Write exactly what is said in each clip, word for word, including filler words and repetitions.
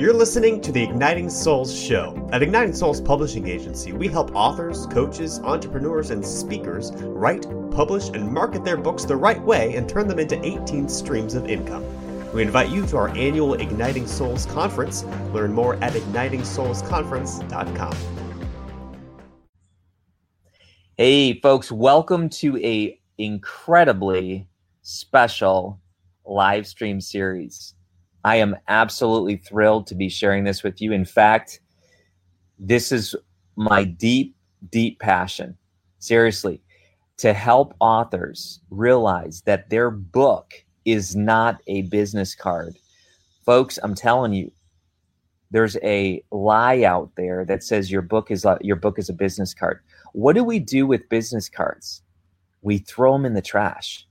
You're listening to the Igniting Souls Show. At Igniting Souls Publishing Agency, we help authors, coaches, entrepreneurs, and speakers write, publish, and market their books the right way and turn them into eighteen streams of income. We invite you to our annual Igniting Souls Conference. Learn more at igniting souls conference dot com. Hey, folks, welcome to a incredibly special live stream series. I am absolutely thrilled to be sharing this with you. In fact, this is my deep, deep passion, seriously, to help authors realize that their book is not a business card. Folks, I'm telling you, there's a lie out there that says your book is a, your book is a business card. What do we do with business cards? We throw them in the trash.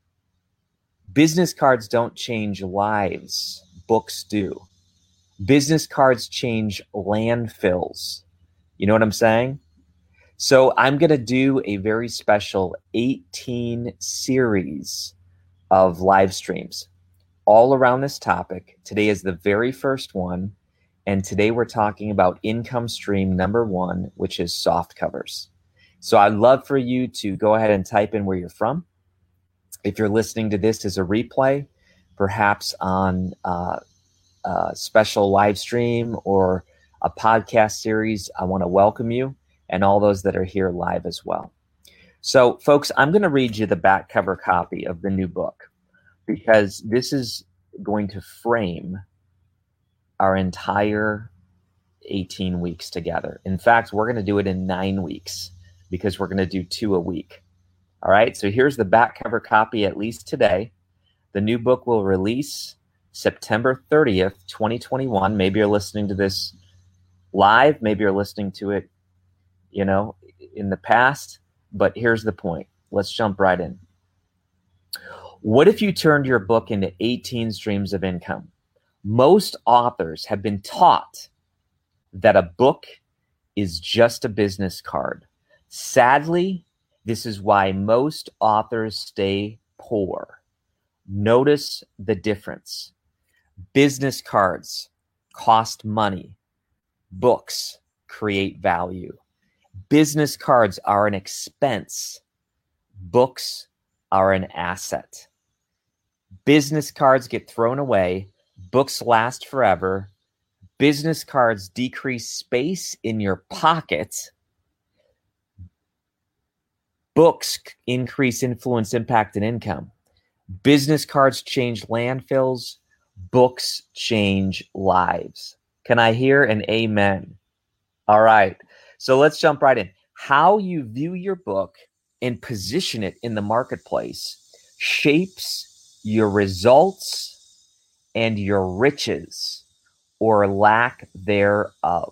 Business cards don't change lives. Books do. Business cards change landfills. You know what I'm saying? So I'm going to do a very special eighteen series of live streams all around this topic. Today is the very first one. And today we're talking about income stream number one, which is soft covers. So I'd love for you to go ahead and type in where you're from. If you're listening to this as a replay, perhaps on uh, a special live stream or a podcast series, I want to welcome you and all those that are here live as well. So, folks, I'm going to read you the back cover copy of the new book because this is going to frame our entire eighteen weeks together. In fact, we're going to do it in nine weeks because we're going to do two a week. All right, so here's the back cover copy, at least today. The new book will release September thirtieth, twenty twenty-one. Maybe you're listening to this live. Maybe you're listening to it, you know, in the past. But here's the point. Let's jump right in. What if you turned your book into eighteen streams of income? Most authors have been taught that a book is just a business card. Sadly, this is why most authors stay poor. Notice the difference. Business cards cost money. Books create value. Business cards are an expense. Books are an asset. Business cards get thrown away. Books last forever. Business cards decrease space in your pocket. Books increase influence, impact, and income. Business cards change landfills. Books change lives. Can I hear an amen? All right. So let's jump right in. How you view your book and position it in the marketplace shapes your results and your riches or lack thereof.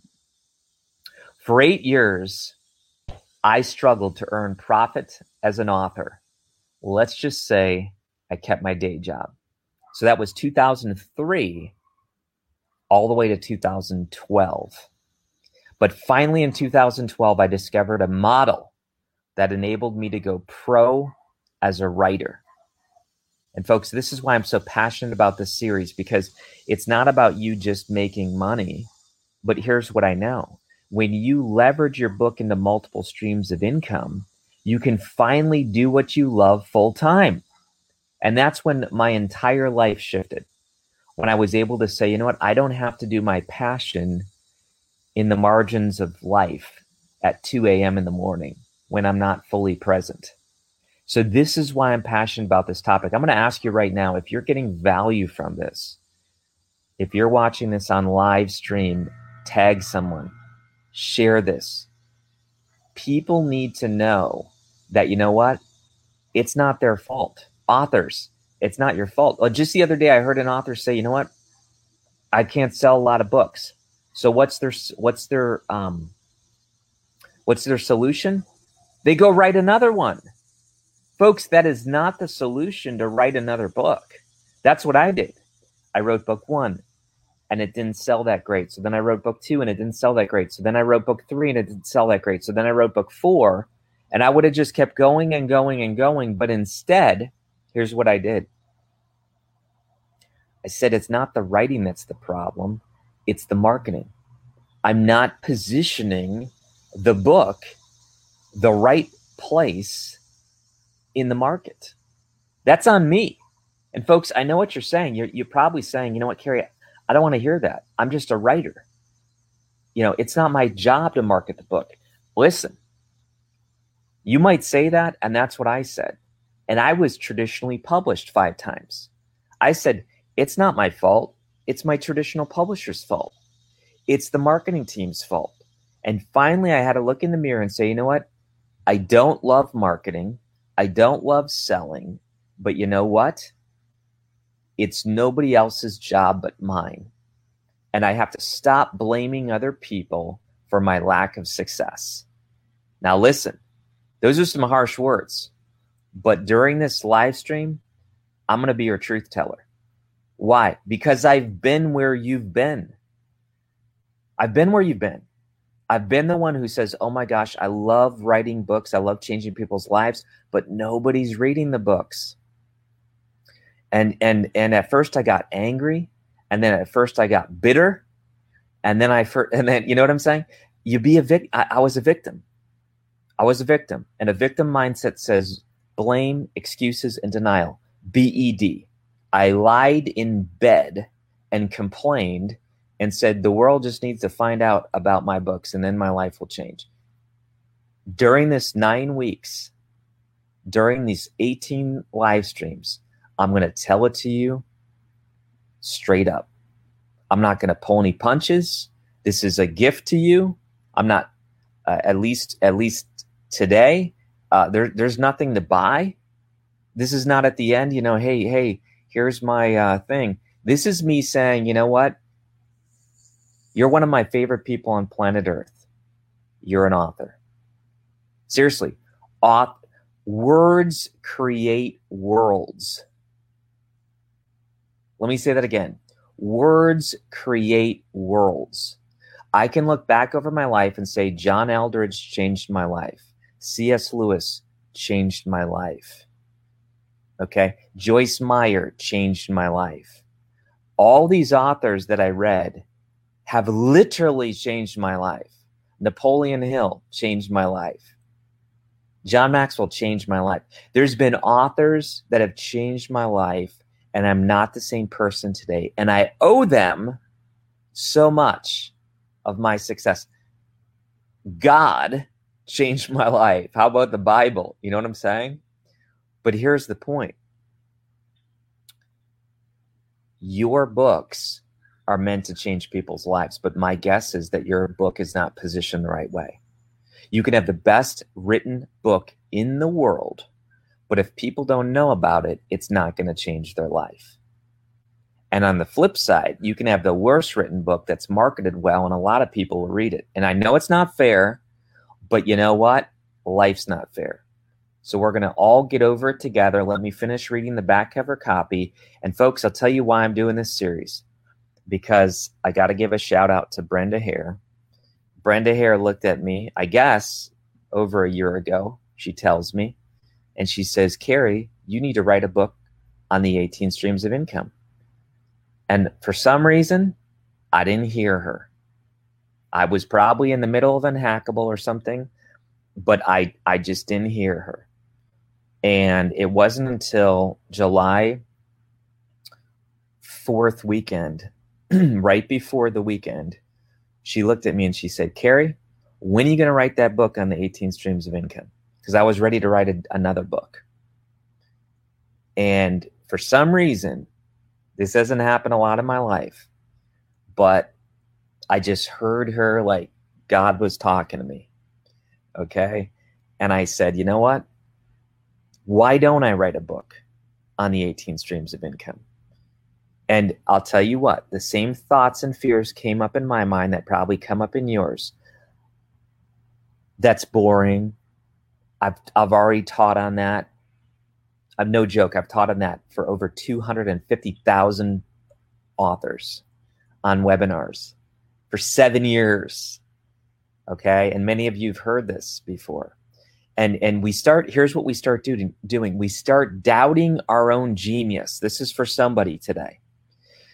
For eight years, I struggled to earn profit as an author. Let's just say I kept my day job. So that was two thousand three all the way to two thousand twelve. But finally in two thousand twelve, I discovered a model that enabled me to go pro as a writer. And folks, this is why I'm so passionate about this series, because it's not about you just making money, but here's what I know. When you leverage your book into multiple streams of income, you can finally do what you love full time. And that's when my entire life shifted. When I was able to say, you know what, I don't have to do my passion in the margins of life at two a.m. in the morning when I'm not fully present. So this is why I'm passionate about this topic. I'm going to ask you right now, if you're getting value from this, if you're watching this on live stream, tag someone. Share this. People need to know that, you know what? It's not their fault. Authors, it's not your fault. Well, just the other day, I heard an author say, you know what? I can't sell a lot of books. So what's their what's their um what's their solution? They go write another one. Folks, that is not the solution to write another book. That's what I did. I wrote book one. And it didn't sell that great. So then I wrote book two and it didn't sell that great. So then I wrote book three and it didn't sell that great. So then I wrote book four and I would have just kept going and going and going. But instead, here's what I did. I said, it's not the writing that's the problem. It's the marketing. I'm not positioning the book the right place in the market. That's on me. And folks, I know what you're saying. You're, you're probably saying, you know what, Carrie, I don't want to hear that. I'm just a writer. You know, it's not my job to market the book. Listen, you might say that, and that's what I said. And I was traditionally published five times. I said, it's not my fault. It's my traditional publisher's fault. It's the marketing team's fault. And finally, I had to look in the mirror and say, you know what? I don't love marketing. I don't love selling. But you know what? It's nobody else's job but mine. And I have to stop blaming other people for my lack of success. Now listen, those are some harsh words. But during this live stream, I'm going to be your truth teller. Why? Because I've been where you've been. I've been where you've been. I've been the one who says, oh my gosh, I love writing books. I love changing people's lives, but nobody's reading the books. And and and at first I got angry, and then at first I got bitter, and then I fir- and then you know what I'm saying? You be a vic- I, I was a victim. I was a victim, and a victim mindset says blame, excuses, and denial. B E D. I lied in bed and complained and said the world just needs to find out about my books, and then my life will change. During this nine weeks, during these eighteen live streams, I'm going to tell it to you straight up. I'm not going to pull any punches. This is a gift to you. I'm not, uh, at least at least today, uh, there, there's nothing to buy. This is not at the end, you know, hey, hey, here's my uh, thing. This is me saying, you know what? You're one of my favorite people on planet Earth. You're an author. Seriously, auth- words create worlds. Let me say that again. Words create worlds. I can look back over my life and say, John Eldredge changed my life. C S Lewis changed my life. Okay. Joyce Meyer changed my life. All these authors that I read have literally changed my life. Napoleon Hill changed my life. John Maxwell changed my life. There's been authors that have changed my life, and I'm not the same person today. And I owe them so much of my success. God changed my life. How about the Bible? You know what I'm saying? But here's the point. Your books are meant to change people's lives, but my guess is that your book is not positioned the right way. You can have the best written book in the world, but if people don't know about it, it's not going to change their life. And on the flip side, you can have the worst written book that's marketed well, and a lot of people will read it. And I know it's not fair, but you know what? Life's not fair. So we're going to all get over it together. Let me finish reading the back cover copy. And folks, I'll tell you why I'm doing this series. Because I got to give a shout out to Brenda Hare. Brenda Hare looked at me, I guess, over a year ago, she tells me, and she says, Carrie, you need to write a book on the eighteen streams of income. And for some reason, I didn't hear her. I was probably in the middle of Unhackable or something, but I, I just didn't hear her. And it wasn't until July fourth weekend, right before the weekend, she looked at me and she said, Carrie, when are you going to write that book on the eighteen streams of income? Because I was ready to write a, another book. And for some reason, this doesn't happen a lot in my life, but I just heard her like God was talking to me. Okay. And I said, you know what? Why don't I write a book on the eighteen streams of income? And I'll tell you what, the same thoughts and fears came up in my mind that probably come up in yours. That's boring. I've I've already taught on that. I'm no joke. I've taught on that for over two hundred fifty thousand authors on webinars for seven years. Okay. And many of you have heard this before. And and we start, here's what we start do, doing. We start doubting our own genius. This is for somebody today.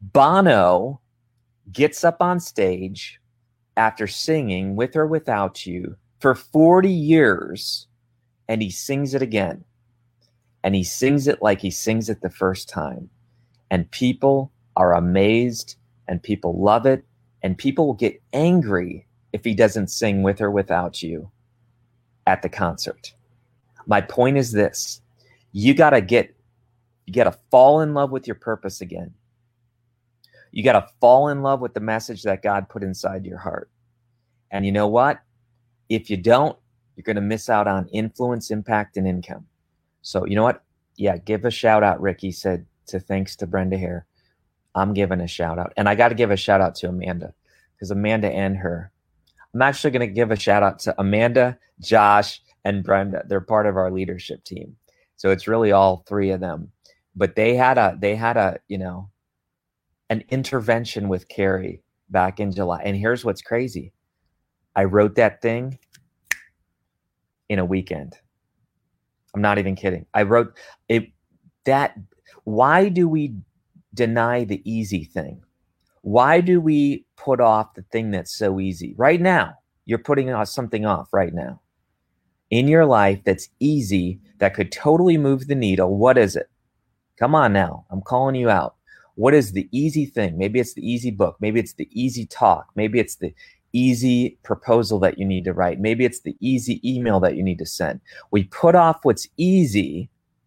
Bono gets up on stage after singing With or Without You for forty years, and he sings it again. And he sings it like he sings it the first time. And people are amazed, and people love it, and people will get angry if he doesn't sing With or Without You at the concert. My point is this: you gotta get, you gotta fall in love with your purpose again. You gotta fall in love with the message that God put inside your heart. And you know what? If you don't, you're gonna miss out on influence, impact, and income. So you know what? Yeah, give a shout out, Ricky said, to thanks to Brenda Hare. I'm giving a shout out. And I got to give a shout out to Amanda, because Amanda and her, I'm actually going to give a shout out to Amanda, Josh, and Brenda. They're part of our leadership team. So it's really all three of them. But they had a, they had a, you know, an intervention with Carrie back in July. And here's what's crazy. I wrote that thing in a weekend. I'm not even kidding. I wrote it. That, why do we deny the easy thing? Why do we put off the thing that's so easy? Right now, you're putting off something off right now in your life that's easy, that could totally move the needle. What is it? Come on now. I'm calling you out. What is the easy thing? Maybe it's the easy book. Maybe it's the easy talk. Maybe it's the easy proposal that you need to write. Maybe it's the easy email that you need to send. We put off what's easy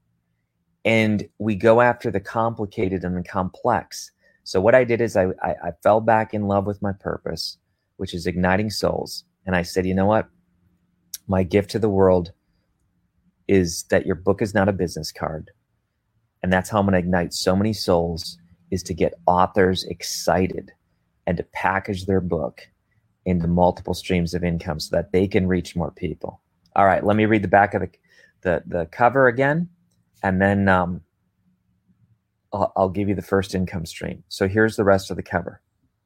and we go after the complicated and the complex. So what I did is I, I, I fell back in love with my purpose, which is igniting souls. And I said, you know what? My gift to the world is that your book is not a business card. And that's how I'm going to ignite so many souls, is to get authors excited and to package their book into multiple streams of income so that they can reach more people. All right, let me read the back of the the, the cover again, and then um, I'll, I'll give you the first income stream. So here's the rest of the cover.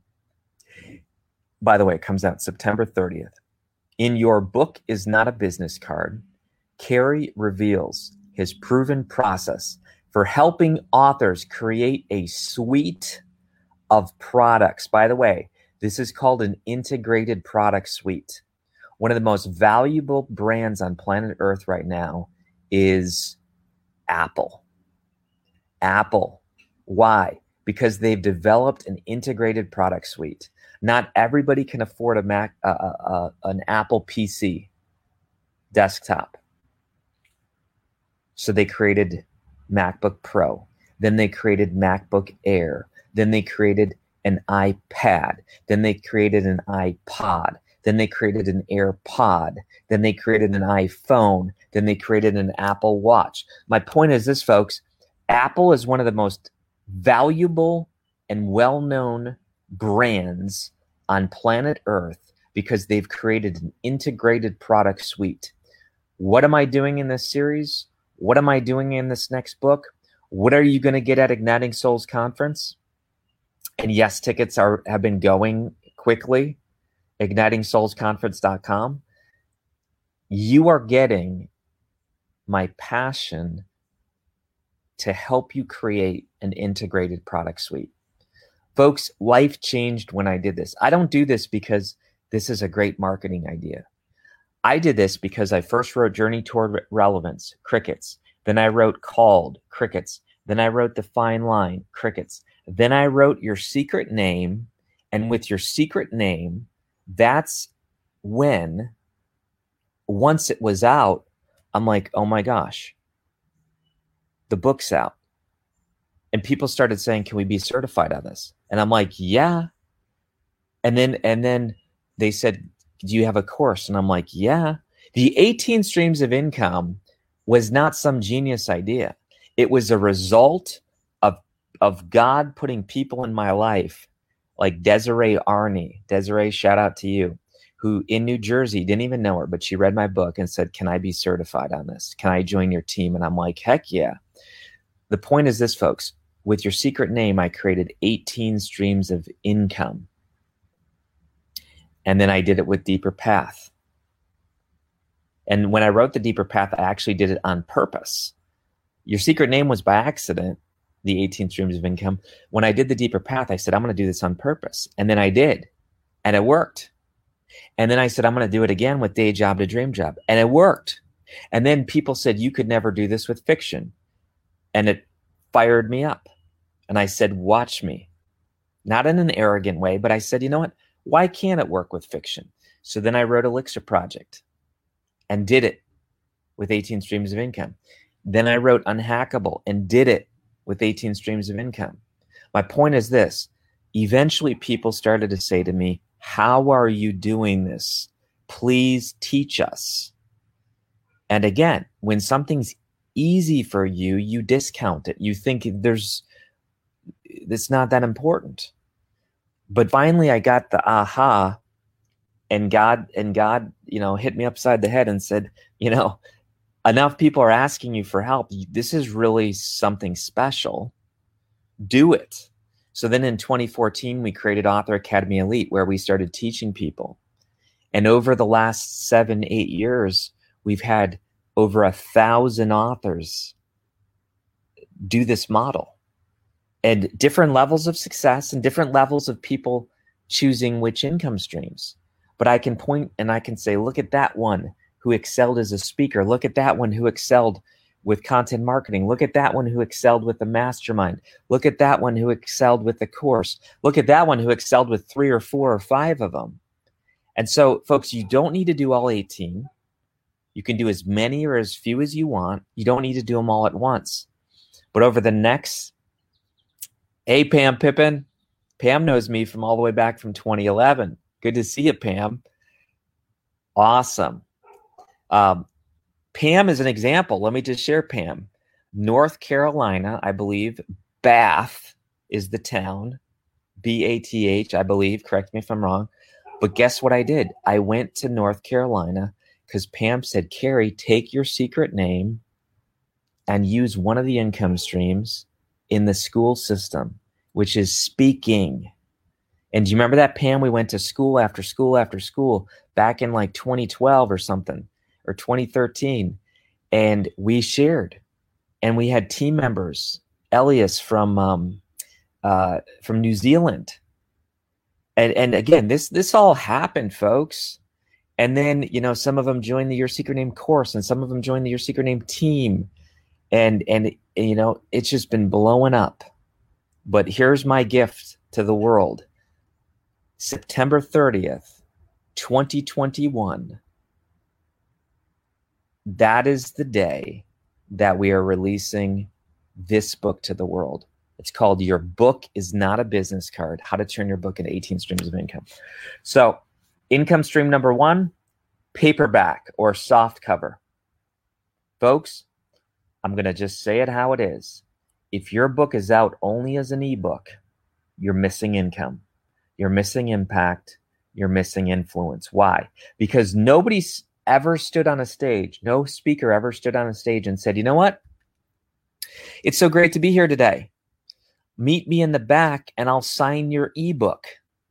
By the way, it comes out September thirtieth. In Your Book Is Not a Business Card, Carey reveals his proven process for helping authors create a suite of products. By the way, this is called an integrated product suite. One of the most valuable brands on planet Earth right now is Apple. Apple. Why? Because they've developed an integrated product suite. Not everybody can afford a Mac, uh, uh, an Apple P C desktop. So they created MacBook Pro. Then they created MacBook Air. Then they created an iPad. Then they created an iPod. Then they created an AirPod. Then they created an iPhone. Then they created an Apple Watch. My point is this, folks. Apple is one of the most valuable and well-known brands on planet Earth because they've created an integrated product suite. What am I doing in this series? What am I doing in this next book? What are you going to get at Igniting Souls Conference? And yes, tickets are have been going quickly. igniting souls conference dot com. You are getting my passion to help you create an integrated product suite. Folks, life changed when I did this. I don't do this because this is a great marketing idea. I did this because I first wrote Journey Toward Relevance, crickets. Then I wrote Called, crickets. Then I wrote The Fine Line, crickets. Then I wrote Your Secret Name. And with Your Secret Name, that's when, once it was out, I'm like, oh my gosh, the book's out. And people started saying, can we be certified on this? And I'm like, yeah. And then, and then they said, do you have a course? And I'm like, yeah. The eighteen streams of income was not some genius idea. It was a result of, of God putting people in my life like Desiree Arney. Desiree, shout out to you, who in New Jersey, didn't even know her, but she read my book and said, can I be certified on this? Can I join your team? And I'm like, heck yeah. The point is this, folks. With Your Secret Name, I created eighteen streams of income. And then I did it with Deeper Path. And when I wrote the Deeper Path, I actually did it on purpose. Your Secret Name was by accident. the eighteen streams of income. When I did the deeper path, I said, I'm going to do this on purpose. And then I did, and it worked. And then I said, I'm going to do it again with day job to dream job. And it worked. And then people said, you could never do this with fiction. And it fired me up. And I said, watch me. Not in an arrogant way, but I said, you know what? Why can't it work with fiction? So then I wrote Elixir Project and did it with eighteen streams of income. Then I wrote Unhackable and did it with eighteen streams of income. My point is this. Eventually people started to say to me, how are you doing this? Please teach us. And again, when something's easy for you, you discount it. You think there's, it's not that important. But finally I got the aha, and God, and God, you know, hit me upside the head and said, you know, enough people are asking you for help. This is really something special. Do it. So then in twenty fourteen, we created Author Academy Elite, where we started teaching people. And over the last seven, eight years, we've had over a thousand authors do this model, and different levels of success and different levels of people choosing which income streams. But I can point and I can say, look at that one who excelled as a speaker. Look at that one who excelled with content marketing. Look at that one who excelled with the mastermind. Look at that one who excelled with the course. Look at that one who excelled with three or four or five of them. And so, folks, you don't need to do all eighteen. You can do as many or as few as you want. You don't need to do them all at once. But over the next, hey, Pam Pippin. Pam knows me from all the way back from twenty eleven. Good to see you, Pam. Awesome. Um, Pam is an example. Let me just share Pam. North Carolina, I believe, Bath is the town. B A T H, I believe. Correct me if I'm wrong. But guess what I did? I went to North Carolina because Pam said, Carrie, take your secret name and use one of the income streams in the school system, which is speaking. And do you remember that, Pam? We went to school after school after school back in like twenty twelve or something, or twenty thirteen. And we shared. And we had team members, Elias from um, uh, from New Zealand. And and again, this this all happened, folks. And then, you know, some of them joined the Your Secret Name course, and some of them joined the Your Secret Name team. And, and, and you know, it's just been blowing up. But here's my gift to the world. September thirtieth, twenty twenty-one. That is the day that we are releasing this book to the world. It's called Your Book is Not a Business Card, How to Turn Your Book into eighteen Streams of Income. So income stream number one, paperback or soft cover. Folks, I'm going to just say it how it is. If your book is out only as an ebook, you're missing income. You're missing impact. You're missing influence. Why? Because nobody's ever stood on a stage. No speaker ever stood on a stage and said, you know what? It's so great to be here today. Meet me in the back and I'll sign your ebook.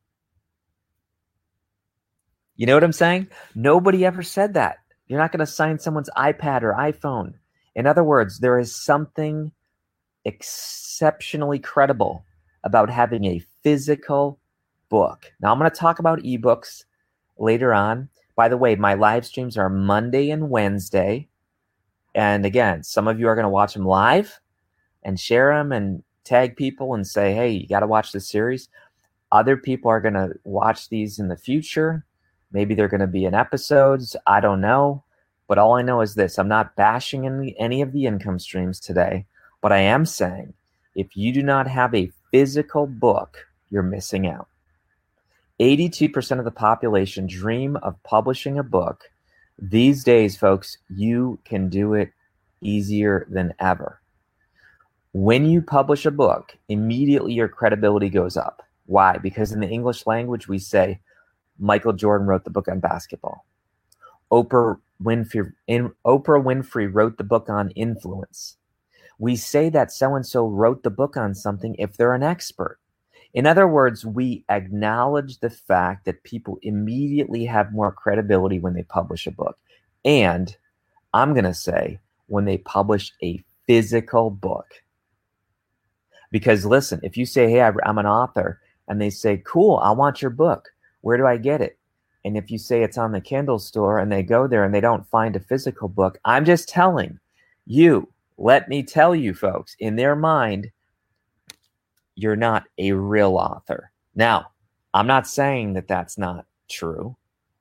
You know what I'm saying? Nobody ever said that. You're not going to sign someone's iPad or iPhone. In other words, there is something exceptionally credible about having a physical book. Now, I'm going to talk about ebooks later on. By the way, my live streams are Monday and Wednesday. And again, some of you are going to watch them live and share them and tag people and say, hey, you got to watch this series. Other people are going to watch these in the future. Maybe they're going to be in episodes. I don't know. But all I know is this. I'm not bashing any, any of the income streams today. But I am saying, if you do not have a physical book, you're missing out. eighty-two percent of the population dream of publishing a book. These days, folks, you can do it easier than ever. When you publish a book, immediately your credibility goes up. Why? Because in the English language, we say, Michael Jordan wrote the book on basketball. Oprah Winfrey, in, Oprah Winfrey wrote the book on influence. We say that so-and-so wrote the book on something if they're an expert. In other words, we acknowledge the fact that people immediately have more credibility when they publish a book. And I'm going to say when they publish a physical book. Because listen, if you say, hey, I'm an author, and they say, cool, I want your book. Where do I get it? And if you say it's on the Kindle store and they go there and they don't find a physical book, I'm just telling you, let me tell you folks, in their mind, you're not a real author. Now, I'm not saying that that's not true.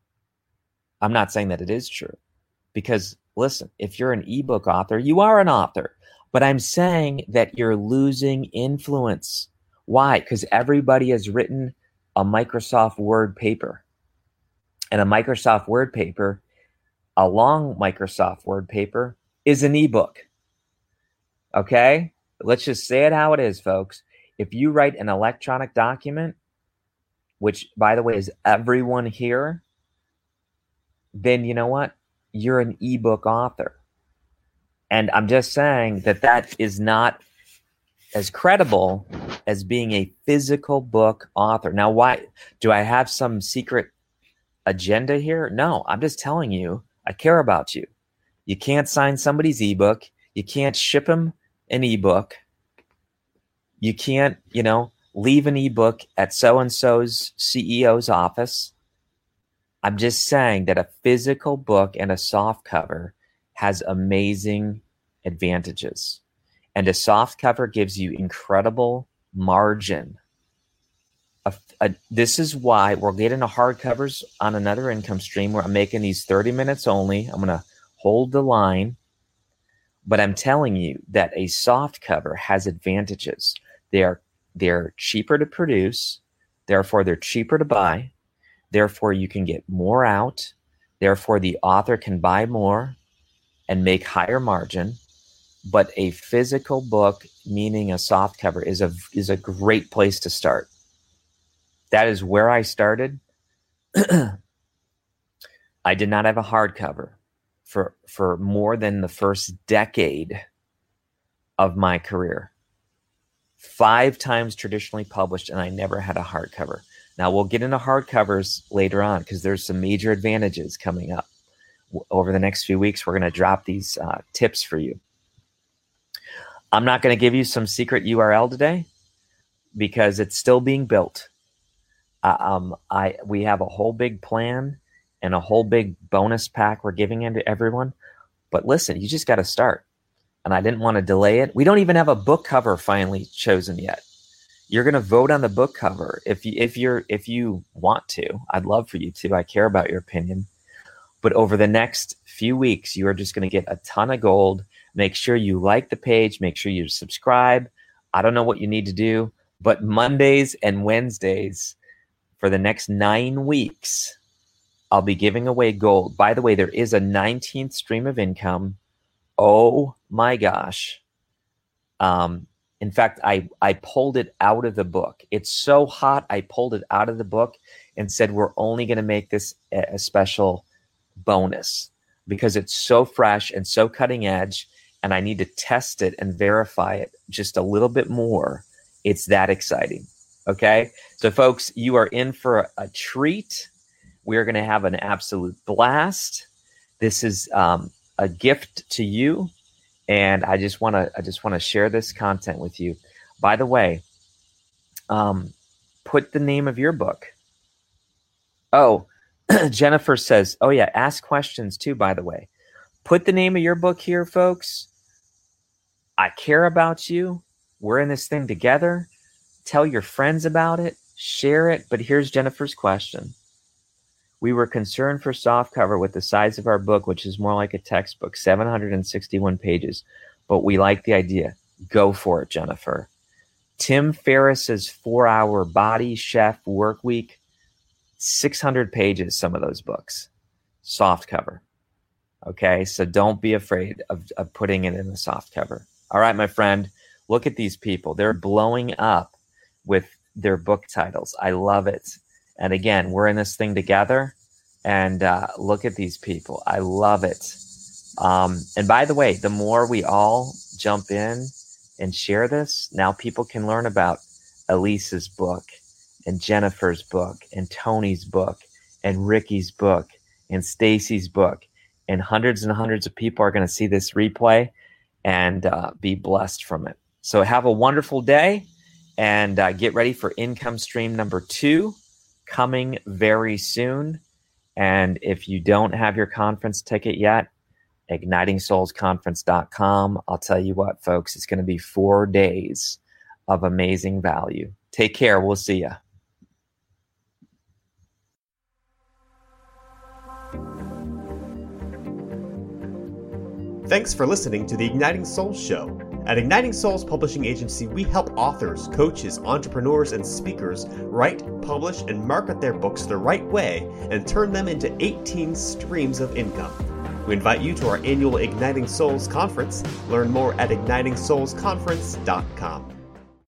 I'm not saying that it is true. Because listen, if you're an ebook author, you are an author. But I'm saying that you're losing influence. Why? Because everybody has written a Microsoft Word paper. And a Microsoft Word paper, a long Microsoft Word paper, is an ebook. Okay? Let's just say it how it is, folks. If you write an electronic document, which, by the way, is everyone here, then you know what? You're an ebook author. And I'm just saying that that is not as credible as being a physical book author. Now, why? Do I have some secret agenda here? No, I'm just telling you, I care about you. You can't sign somebody's ebook. You can't ship them an ebook. You can't, you know, leave an ebook at so-and-so's C E O's office. I'm just saying that a physical book and a soft cover has amazing advantages. And a soft cover gives you incredible margin. A, a, this is why we're getting a hardcovers on another income stream where I'm making these thirty minutes only. I'm going to hold the line. But I'm telling you that a soft cover has advantages. They are, they're cheaper to produce. Therefore, they're cheaper to buy. Therefore, you can get more out. Therefore, the author can buy more and make higher margin. But a physical book, meaning a soft cover, is a is a great place to start. That is where I started. I did not have a hardcover for for more than the first decade of my career. Five times traditionally published, and I never had a hardcover. Now, we'll get into hardcovers later on because there's some major advantages coming up. Over the next few weeks, we're going to drop these uh, tips for you. I'm not going to give you some secret U R L today because it's still being built. Uh, um, I we have a whole big plan and a whole big bonus pack we're giving into everyone. But listen, you just got to start. And I didn't want to delay it. We don't even have a book cover finally chosen yet. You're going to vote on the book cover if you if you're if you want to. I'd love for you to. I care about your opinion. But over the next few weeks, you are just going to get a ton of gold. Make sure you like the page. Make sure you subscribe. I don't know what you need to do, but Mondays and Wednesdays for the next nine weeks, I'll be giving away gold. By the way, there is a nineteenth stream of income. Oh my gosh. Um, in fact, I, I pulled it out of the book. It's so hot, I pulled it out of the book and said, we're only going to make this a, a special bonus because it's so fresh and so cutting edge. And I need to test it and verify it just a little bit more. It's that exciting. Okay. So folks, you are in for a, a treat. We are going to have an absolute blast. This is um, a gift to you. And I just want to, I just want to share this content with you. By the way, um, put the name of your book. Oh, Jennifer says, oh yeah, ask questions too, by the way. Put the name of your book here, folks. I care about you. We're in this thing together. Tell your friends about it. Share it. But here's Jennifer's question. We were concerned for softcover with the size of our book, which is more like a textbook, seven hundred sixty-one pages. But we like the idea. Go for it, Jennifer. Tim Ferriss's four-hour Body Chef Work Week, six hundred pages, some of those books. Softcover. Okay, so don't be afraid of, of putting it in the softcover. All right, my friend, look at these people. They're blowing up with their book titles. I love it. And again, we're in this thing together. And uh, look at these people. I love it. Um, and by the way, the more we all jump in and share this, now people can learn about Elise's book and Jennifer's book and Tony's book and Ricky's book and Stacy's book. And hundreds and hundreds of people are going to see this replay and uh, be blessed from it. So have a wonderful day, and uh, get ready for income stream number two coming very soon. And if you don't have your conference ticket yet, igniting souls conference dot com. I'll tell you what, folks, it's going to be four days of amazing value. Take care. We'll see you. Thanks for listening to the Igniting Souls Show. At Igniting Souls Publishing Agency, we help authors, coaches, entrepreneurs, and speakers write, publish, and market their books the right way and turn them into eighteen streams of income. We invite you to our annual Igniting Souls Conference. Learn more at igniting souls conference dot com.